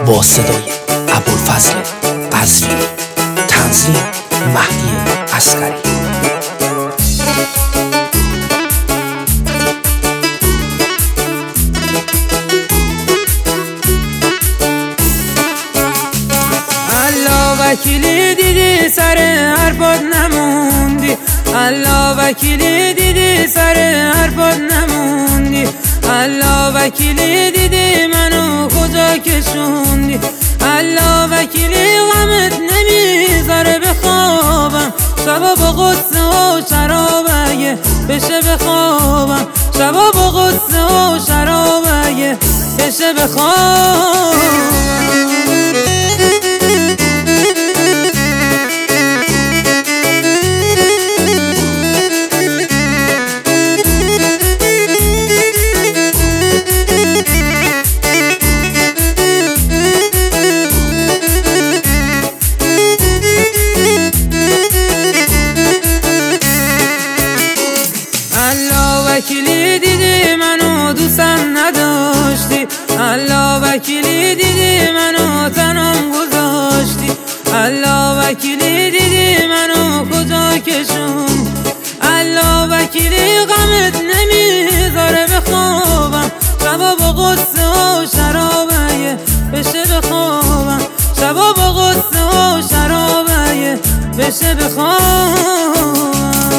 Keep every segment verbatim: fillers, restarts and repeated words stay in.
با صدای ابوالفضل قزوینی، تنظیم مهدی عسکری. وکیلی دیدی سر حرفات نموندی، الله وکیلی دیدی سر حرفات نموندی، الله وکیلی دیدی منو کجا کشوندی، الله وکیلی غمت نمیذاره بخوابم، شبا با غصه و شراب اگه بشه بخوابم، شبا با غصه و شراب اگه بشه بخوابم. وکیلی دیدی منو دوستم نداشتی، الله وکیلی دیدی منو تنم گذاشتی، الله وکیلی دیدی منو کجا کشون، الله وکیلی غمت نمیذاره بخوابم، شبا با غصه و شراب اگه بشه بخوابم، شبا با غصه و شراب اگه بشه بخوابم.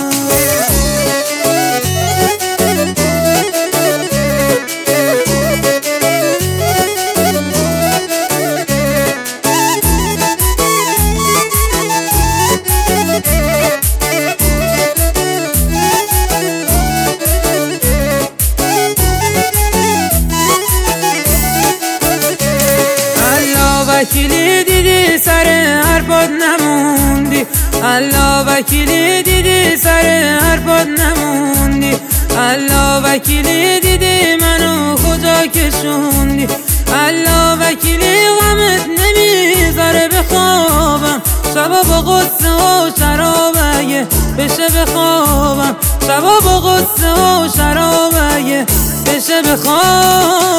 وکیلی دیدی سر حرفات نموندی، الله وکیلی دیدی سر حرفات نموندی، الله وکیلی دیدی منو کجا کشوندی، الله وکیلی غمت نمیذاره بخوابم، شبا با غصه و شراب اگه بشه بخوابم، شبا با غصه و شراب اگه بشه بخوابم.